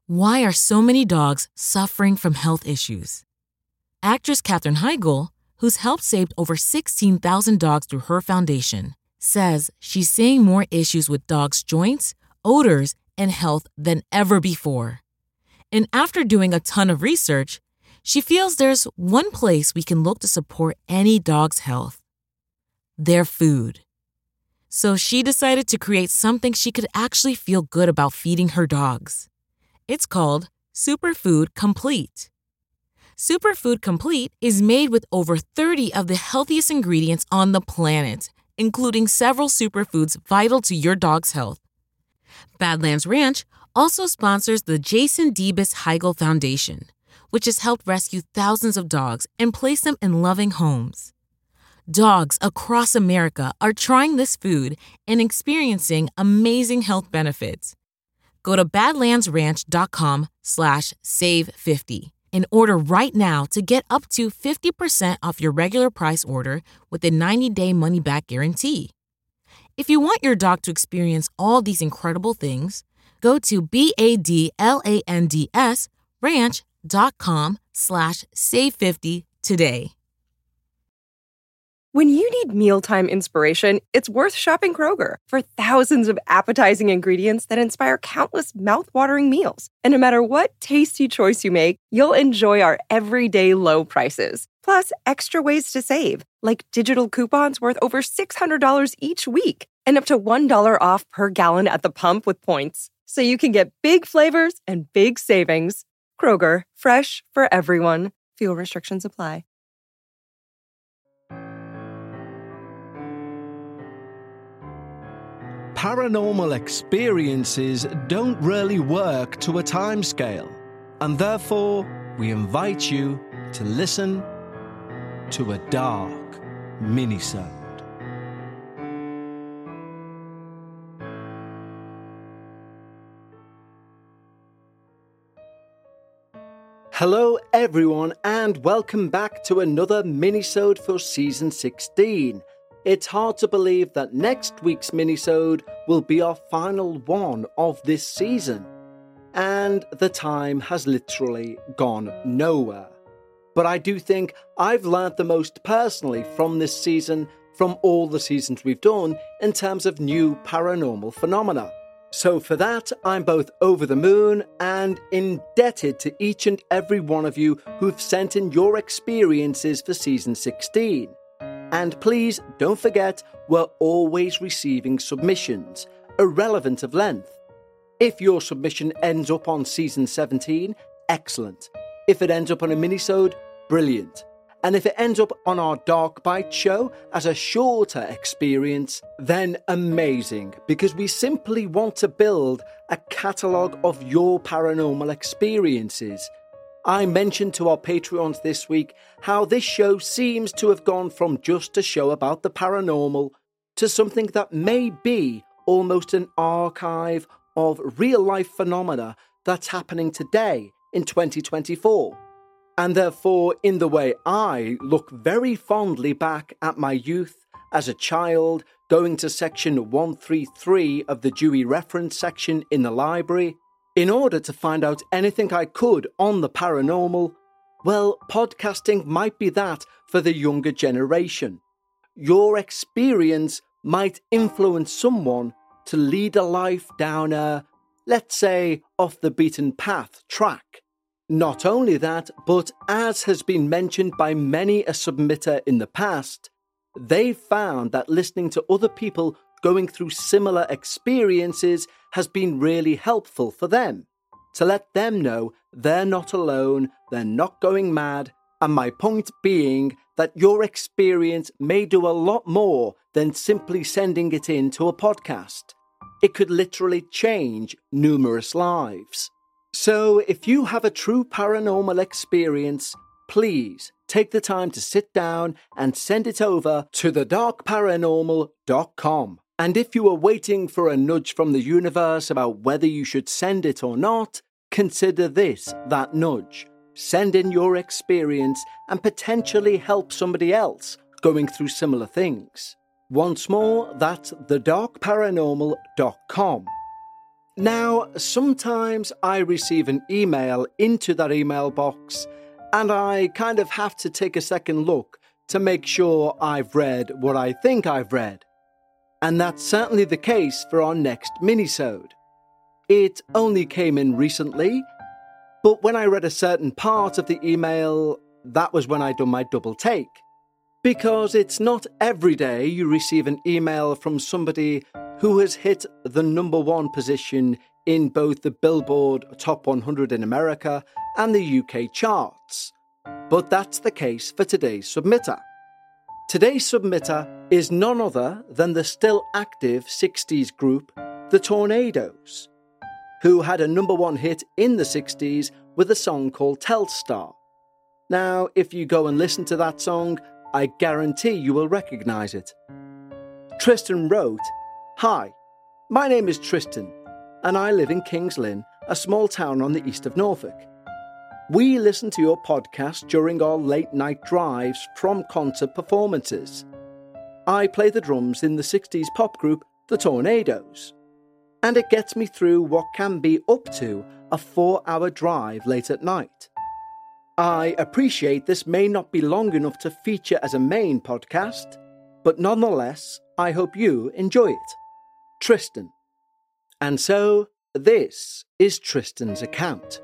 Why are so many dogs suffering from health issues? Actress Katherine Heigl, who's helped save over 16,000 dogs through her foundation, says she's seeing more issues with dogs' joints, odors, and health than ever before. And after doing a ton of research, she feels there's one place we can look to support any dog's health: their food. So she decided to create something she could actually feel good about feeding her dogs. It's called Superfood Complete. Superfood Complete is made with over 30 of the healthiest ingredients on the planet, including several superfoods vital to your dog's health. Badlands Ranch also sponsors the Jason Debus Heigl Foundation, which has helped rescue thousands of dogs and place them in loving homes. Dogs across America are trying this food and experiencing amazing health benefits. Go to badlandsranch.com/save50 and order right now to get up to 50% off your regular price order with a 90-day money-back guarantee. If you want your dog to experience all these incredible things, go to badlandsranch.com/save50 today. When you need mealtime inspiration, it's worth shopping Kroger for thousands of appetizing ingredients that inspire countless mouth-watering meals. And no matter what tasty choice you make, you'll enjoy our everyday low prices. Plus, extra ways to save, like digital coupons worth over $600 each week and up to $1 off per gallon at the pump with points. So you can get big flavors and big savings. Kroger, fresh for everyone. Fuel restrictions apply. Paranormal experiences don't really work to a timescale, and therefore we invite you to listen to a dark minisode. Hello everyone, and welcome back to another minisode for season 16. It's hard to believe that next week's minisode will be our final one of this season, and the time has literally gone nowhere. But I do think I've learned the most personally from this season, from all the seasons we've done, in terms of new paranormal phenomena. So for that, I'm both over the moon and indebted to each and every one of you who've sent in your experiences for season 16. And please don't forget, we're always receiving submissions, irrelevant of length. If your submission ends up on season 17, excellent. If it ends up on a minisode, brilliant. And if it ends up on our Dark Bite show as a shorter experience, then amazing, because we simply want to build a catalogue of your paranormal experiences. I mentioned to our Patreons this week how this show seems to have gone from just a show about the paranormal to something that may be almost an archive of real-life phenomena that's happening today in 2024. And therefore, in the way I look very fondly back at my youth as a child, going to section 133 of the Dewey Reference section in the library, in order to find out anything I could on the paranormal, well, podcasting might be that for the younger generation. Your experience might influence someone to lead a life down a, let's say, off the beaten path track. Not only that, but as has been mentioned by many a submitter in the past, they've found that listening to other people going through similar experiences has been really helpful for them, to let them know they're not alone, they're not going mad, and my point being that your experience may do a lot more than simply sending it in to a podcast. It could literally change numerous lives. So if you have a true paranormal experience, please take the time to sit down and send it over to thedarkparanormal.com. And if you are waiting for a nudge from the universe about whether you should send it or not, consider this that nudge. Send in your experience and potentially help somebody else going through similar things. Once more, that's thedarkparanormal.com. Now, sometimes I receive an email into that email box and I kind of have to take a second look to make sure I've read what I think I've read. And that's certainly the case for our next minisode. It only came in recently, but when I read a certain part of the email, that was when I'd done my double take. Because it's not every day you receive an email from somebody who has hit the number one position in both the Billboard Top 100 in America and the UK charts. But that's the case for today's submitter. Today's submitter is none other than the still active 60s group, The Tornadoes, who had a number one hit in the 60s with a song called Telstar. Now, if you go and listen to that song, I guarantee you will recognise it. Tristan wrote, "Hi, my name is Tristan, and I live in Kings Lynn, a small town on the east of Norfolk. We listen to your podcast during our late-night drives from concert performances. I play the drums in the 60s pop group The Tornadoes, and it gets me through what can be up to a 4-hour drive late at night. I appreciate this may not be long enough to feature as a main podcast, but nonetheless, I hope you enjoy it. Tristan." And so, this is Tristan's account.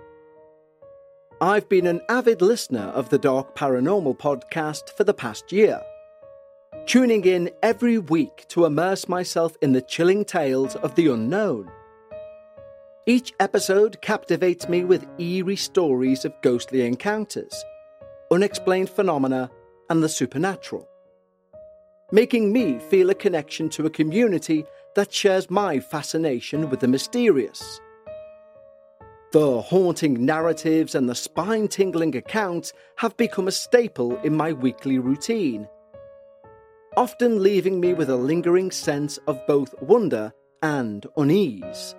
I've been an avid listener of the Dark Paranormal podcast for the past year, tuning in every week to immerse myself in the chilling tales of the unknown. Each episode captivates me with eerie stories of ghostly encounters, unexplained phenomena, and the supernatural, making me feel a connection to a community that shares my fascination with the mysterious. The haunting narratives and the spine-tingling accounts have become a staple in my weekly routine, often leaving me with a lingering sense of both wonder and unease.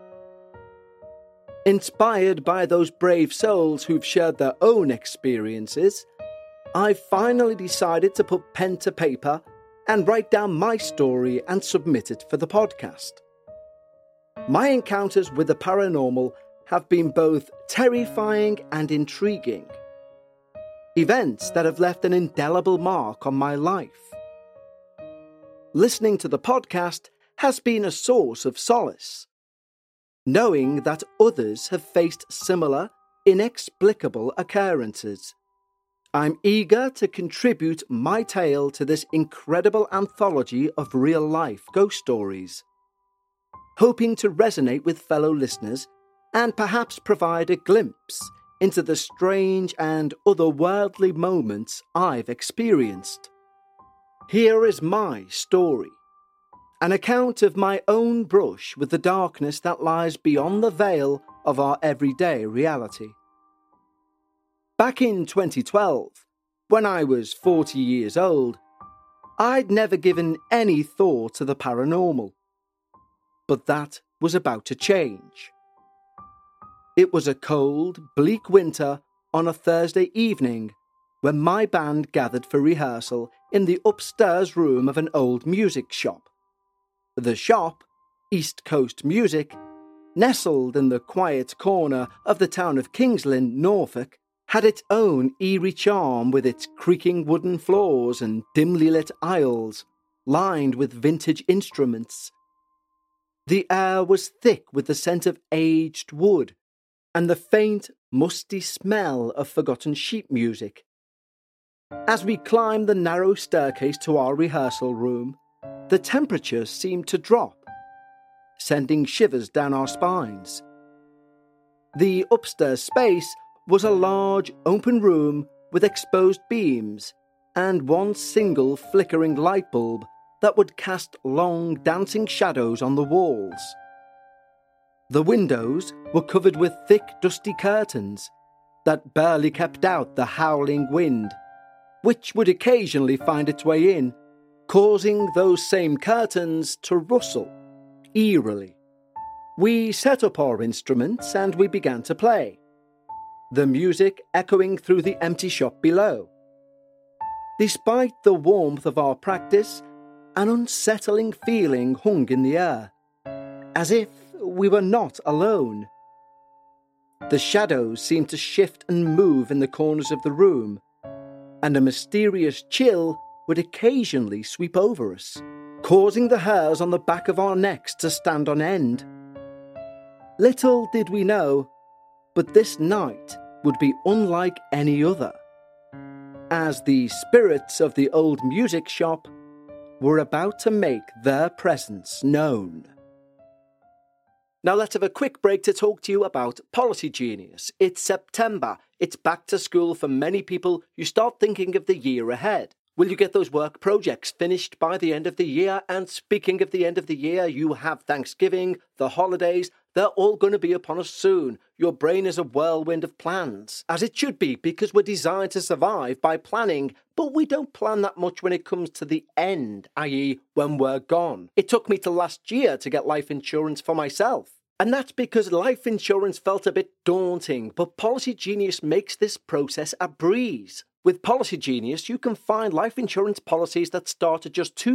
Inspired by those brave souls who've shared their own experiences, I've finally decided to put pen to paper and write down my story and submit it for the podcast. My encounters with the paranormal have been both terrifying and intriguing. Events that have left an indelible mark on my life. Listening to the podcast has been a source of solace, knowing that others have faced similar, inexplicable occurrences. I'm eager to contribute my tale to this incredible anthology of real-life ghost stories, hoping to resonate with fellow listeners and perhaps provide a glimpse into the strange and otherworldly moments I've experienced. Here is my story. An account of my own brush with the darkness that lies beyond the veil of our everyday reality. Back in 2012, when I was 40 years old, I'd never given any thought to the paranormal. But that was about to change. It was a cold, bleak winter on a Thursday evening when my band gathered for rehearsal in the upstairs room of an old music shop. The shop, East Coast Music, nestled in the quiet corner of the town of Kings Lynn, Norfolk, had its own eerie charm with its creaking wooden floors and dimly lit aisles, lined with vintage instruments. The air was thick with the scent of aged wood and the faint, musty smell of forgotten sheet music. As we climbed the narrow staircase to our rehearsal room, the temperature seemed to drop, sending shivers down our spines. The upstairs space was a large, open room with exposed beams and one single flickering light bulb that would cast long, dancing shadows on the walls. The windows were covered with thick, dusty curtains that barely kept out the howling wind, which would occasionally find its way in, causing those same curtains to rustle eerily. We set up our instruments and we began to play, the music echoing through the empty shop below. Despite the warmth of our practice, an unsettling feeling hung in the air, as if we were not alone. The shadows seemed to shift and move in the corners of the room, and a mysterious chill would occasionally sweep over us, causing the hairs on the back of our necks to stand on end. Little did we know, but this night would be unlike any other, as the spirits of the old music shop were about to make their presence known. Now let's have a quick break to talk to you about Policy Genius. It's September. It's back to school for many people who start thinking of the year ahead. Will you get those work projects finished by the end of the year? And speaking of the end of the year, you have Thanksgiving, the holidays. They're all going to be upon us soon. Your brain is a whirlwind of plans, as it should be, because we're designed to survive by planning, but we don't plan that much when it comes to the end, i.e. when we're gone. It took me till last year to get life insurance for myself. And that's because life insurance felt a bit daunting, but Policy Genius makes this process a breeze. With Policy Genius, you can find life insurance policies that start at just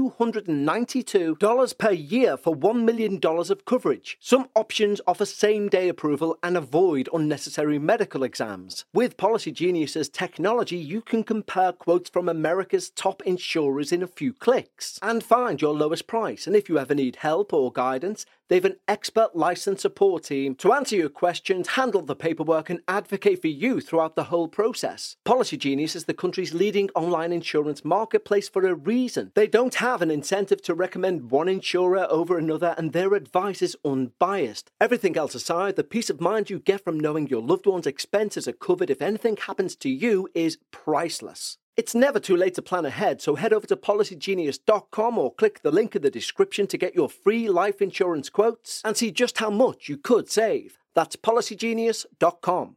$292 per year for $1 million of coverage. Some options offer same-day approval and avoid unnecessary medical exams. With Policy Genius's technology, you can compare quotes from America's top insurers in a few clicks and find your lowest price. And if you ever need help or guidance, they've an expert licensed support team to answer your questions, handle the paperwork, and advocate for you throughout the whole process. Policy Genius is the country's leading online insurance marketplace for a reason. They don't have an incentive to recommend one insurer over another, and their advice is unbiased. Everything else aside, the peace of mind you get from knowing your loved one's expenses are covered if anything happens to you is priceless. It's never too late to plan ahead, so head over to policygenius.com or click the link in the description to get your free life insurance quotes and see just how much you could save. That's policygenius.com.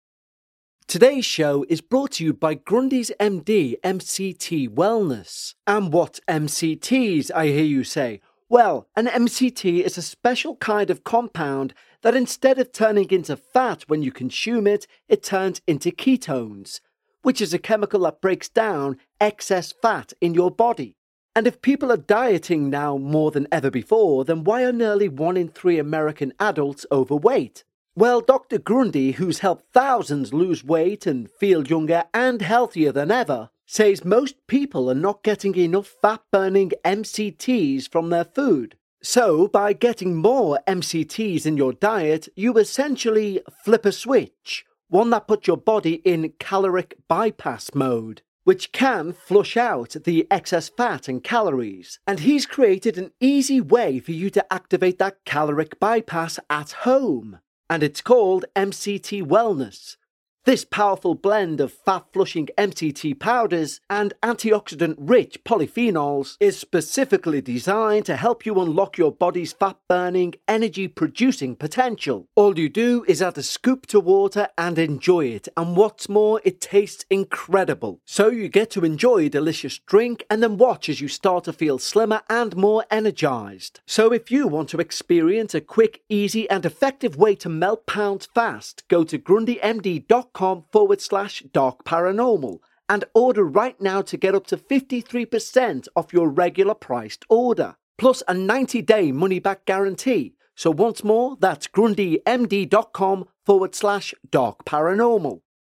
Today's show is brought to you by Grundy's MD MCT Wellness. And what MCTs, I hear you say? Well, an MCT is a special kind of compound that instead of turning into fat when you consume it, it turns into ketones, which is a chemical that breaks down excess fat in your body. And if people are dieting now more than ever before, then why are nearly 1 in 3 American adults overweight? Well, Dr. Grundy, who's helped thousands lose weight and feel younger and healthier than ever, says most people are not getting enough fat-burning MCTs from their food. So, by getting more MCTs in your diet, you essentially flip a switch, one that puts your body in caloric bypass mode, which can flush out the excess fat and calories. And he's created an easy way for you to activate that caloric bypass at home. And it's called MCT Wellness. This powerful blend of fat-flushing MCT powders and antioxidant-rich polyphenols is specifically designed to help you unlock your body's fat-burning, energy-producing potential. All you do is add a scoop to water and enjoy it, and what's more, it tastes incredible. So you get to enjoy a delicious drink and then watch as you start to feel slimmer and more energized. So if you want to experience a quick, easy, and effective way to melt pounds fast, go to grundymd.com/dark paranormal and order right now to get up to 53% off your regular priced order, plus a 90-day money-back guarantee. So once more, that's grundymd.com/dark paranormal.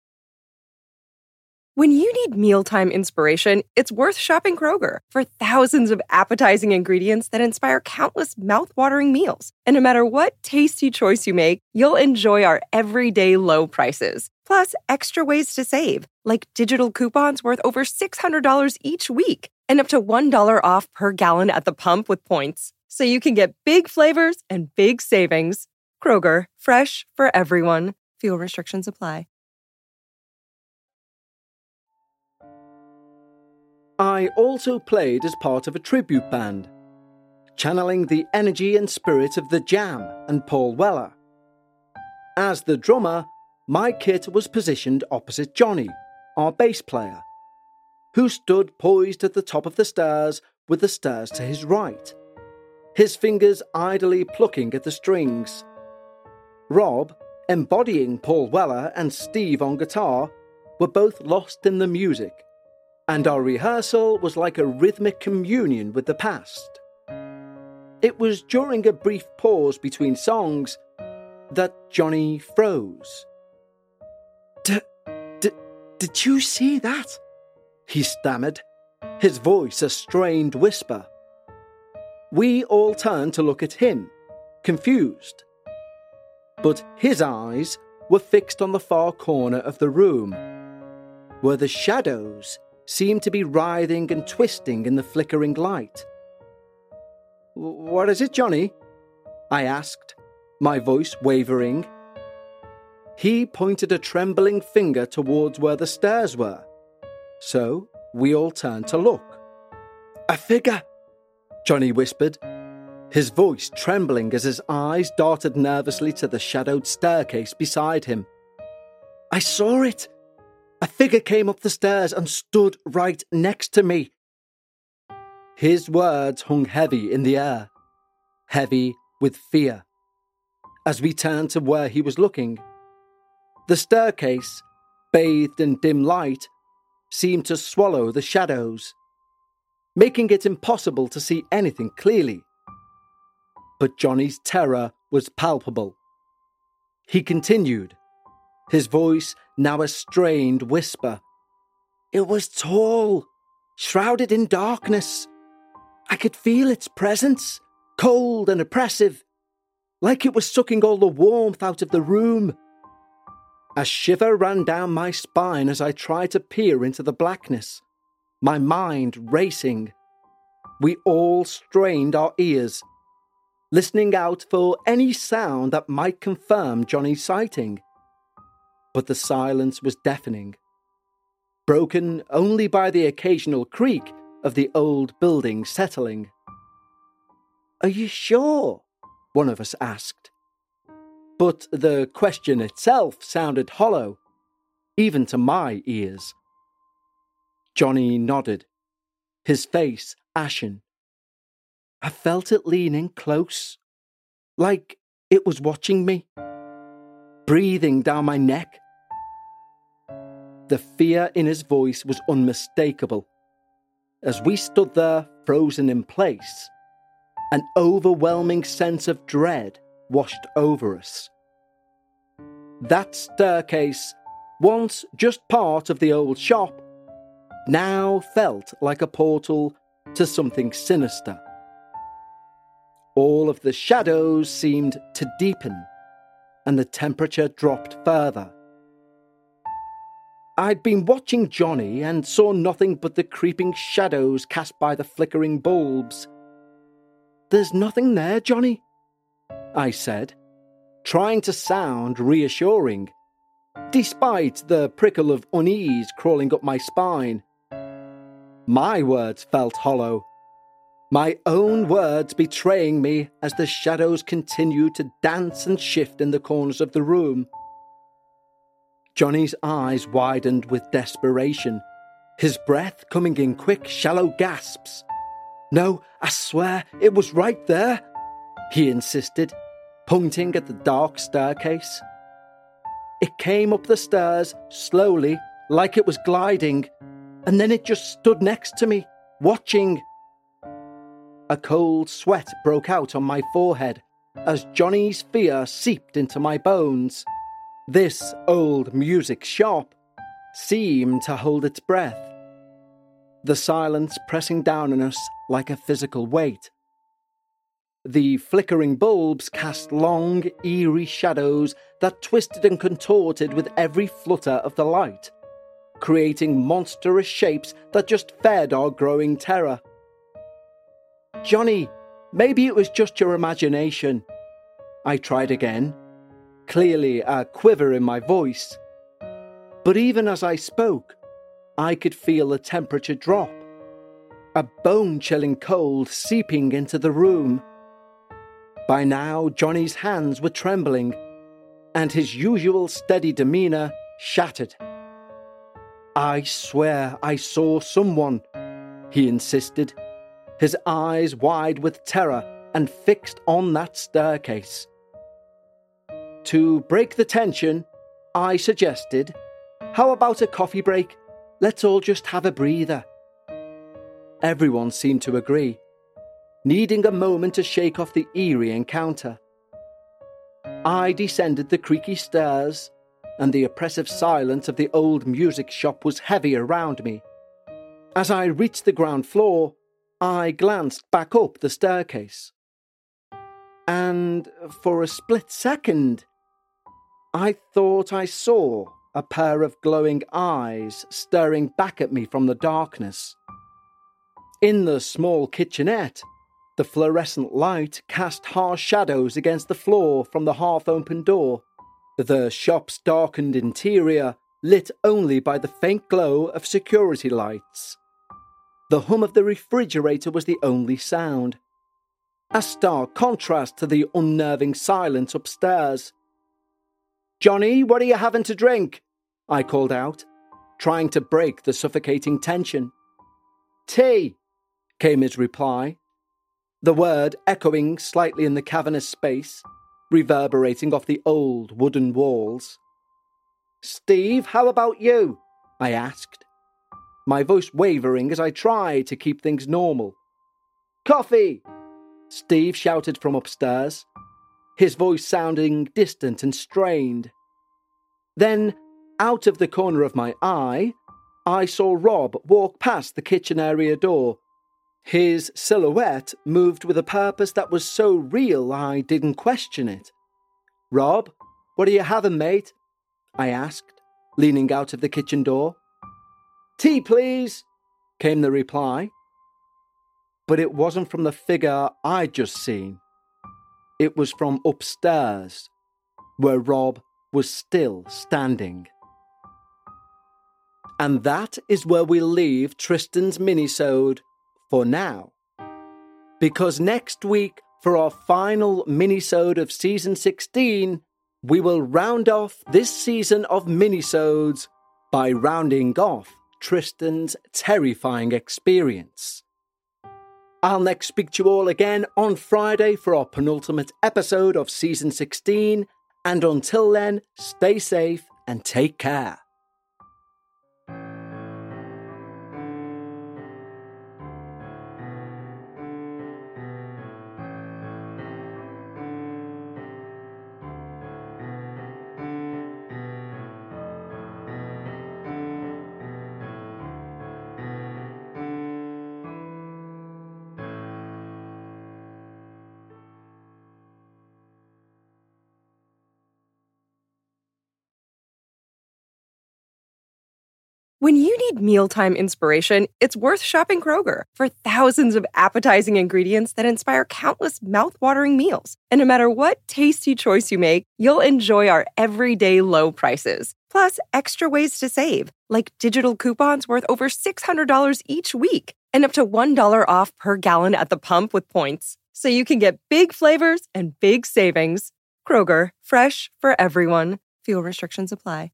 When you need mealtime inspiration, it's worth shopping Kroger for thousands of appetizing ingredients that inspire countless mouth-watering meals. And no matter what tasty choice you make, you'll enjoy our everyday low prices. Plus, extra ways to save, like digital coupons worth over $600 each week and up to $1 off per gallon at the pump with points. So you can get big flavors and big savings. Kroger, fresh for everyone. Fuel restrictions apply. I also played as part of a tribute band, channeling the energy and spirit of The Jam and Paul Weller. As the drummer, my kit was positioned opposite Johnny, our bass player, who stood poised at the top of the stairs with the stairs to his right, his fingers idly plucking at the strings. Rob, embodying Paul Weller, and Steve on guitar were both lost in the music, and our rehearsal was like a rhythmic communion with the past. It was during a brief pause between songs that Johnny froze. Did you see that? He stammered, his voice a strained whisper. We all turned to look at him, confused. But his eyes were fixed on the far corner of the room, where the shadows seemed to be writhing and twisting in the flickering light. "What is it, Johnny?" I asked, my voice wavering. He pointed a trembling finger towards where the stairs were, so we all turned to look. "A figure," Johnny whispered, his voice trembling as his eyes darted nervously to the shadowed staircase beside him. "I saw it. A figure came up the stairs and stood right next to me." His words hung heavy in the air, heavy with fear. As we turned to where he was looking, the staircase, bathed in dim light, seemed to swallow the shadows, making it impossible to see anything clearly. But Johnny's terror was palpable. He continued, his voice now a strained whisper. "It was tall, shrouded in darkness. I could feel its presence, cold and oppressive, like it was sucking all the warmth out of the room." A shiver ran down my spine as I tried to peer into the blackness, my mind racing. We all strained our ears, listening out for any sound that might confirm Johnny's sighting. But the silence was deafening, broken only by the occasional creak of the old building settling. "Are you sure?" one of us asked. But the question itself sounded hollow, even to my ears. Johnny nodded, his face ashen. I felt it leaning close, like it was watching me, breathing down my neck. The fear in his voice was unmistakable. As we stood there, frozen in place, an overwhelming sense of dread washed over us. That staircase, once just part of the old shop, now felt like a portal to something sinister. All of the shadows seemed to deepen, and the temperature dropped further. I'd been watching Johnny and saw nothing but the creeping shadows cast by the flickering bulbs. "There's nothing there, Johnny," I said, trying to sound reassuring, despite the prickle of unease crawling up my spine. My words felt hollow, my own words betraying me as the shadows continued to dance and shift in the corners of the room. Johnny's eyes widened with desperation, his breath coming in quick, shallow gasps. "No, I swear, it was right there," he insisted, pointing at the dark staircase. It came up the stairs, slowly, like it was gliding, and then it just stood next to me, watching. A cold sweat broke out on my forehead as Johnny's fear seeped into my bones. This old music shop seemed to hold its breath, the silence pressing down on us like a physical weight. The flickering bulbs cast long, eerie shadows that twisted and contorted with every flutter of the light, creating monstrous shapes that just fed our growing terror. "Johnny, maybe it was just your imagination." I tried again, clearly a quiver in my voice. But even as I spoke, I could feel the temperature drop, a bone-chilling cold seeping into the room. By now, Johnny's hands were trembling, and his usual steady demeanour shattered. "I swear I saw someone," he insisted, his eyes wide with terror and fixed on that staircase. To break the tension, I suggested, "How about a coffee break? Let's all just have a breather." Everyone seemed to agree. needing a moment to shake off the eerie encounter. I descended the creaky stairs, and the oppressive silence of the old music shop was heavy around me. As I reached the ground floor, I glanced back up the staircase. And for a split second, I thought I saw a pair of glowing eyes staring back at me from the darkness. In the small kitchenette, the fluorescent light cast harsh shadows against the floor from the half-open door, the shop's darkened interior lit only by the faint glow of security lights. The hum of the refrigerator was the only sound, a stark contrast to the unnerving silence upstairs. "Johnny, what are you having to drink?" I called out, trying to break the suffocating tension. "Tea," came his reply, the word echoing slightly in the cavernous space, reverberating off the old wooden walls. "Steve, how about you?" I asked, my voice wavering as I tried to keep things normal. "Coffee!" Steve shouted from upstairs, his voice sounding distant and strained. Then, out of the corner of my eye, I saw Rob walk past the kitchen area door. His silhouette moved with a purpose that was so real I didn't question it. "Rob, what are you having, mate?" I asked, leaning out of the kitchen door. "Tea, please," came the reply. But it wasn't from the figure I'd just seen. It was from upstairs, where Rob was still standing. And that is where we leave Tristan's minisode for now. Because next week, for our final minisode of Season 16, we will round off this season of minisodes by rounding off Tristan's terrifying experience. I'll next speak to you all again on Friday for our penultimate episode of Season 16, and until then, stay safe and take care. When you need mealtime inspiration, it's worth shopping Kroger for thousands of appetizing ingredients that inspire countless mouth-watering meals. And no matter what tasty choice you make, you'll enjoy our everyday low prices. Plus, extra ways to save, like digital coupons worth over $600 each week and up to $1 off per gallon at the pump with points. So you can get big flavors and big savings. Kroger, fresh for everyone. Fuel restrictions apply.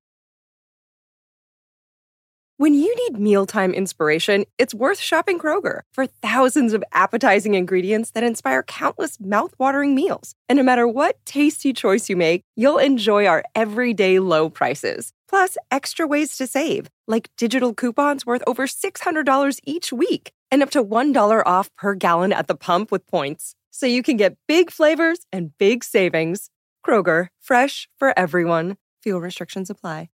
When you need mealtime inspiration, it's worth shopping Kroger for thousands of appetizing ingredients that inspire countless mouth-watering meals. And no matter what tasty choice you make, you'll enjoy our everyday low prices. Plus, extra ways to save, like digital coupons worth over $600 each week and up to $1 off per gallon at the pump with points. So you can get big flavors and big savings. Kroger, fresh for everyone. Fuel restrictions apply.